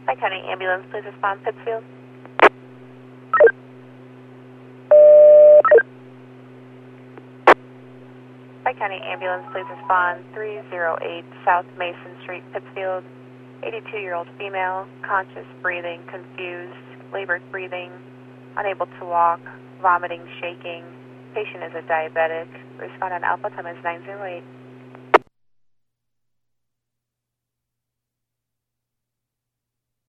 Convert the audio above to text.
Pike County Ambulance, please respond, Pittsfield. Pike County Ambulance, please respond, 308 South Mason Street, Pittsfield. 82-year-old female, conscious, breathing, confused, labored breathing, unable to walk, vomiting, shaking. Patient is a diabetic. Respond on Alpha, time is 908.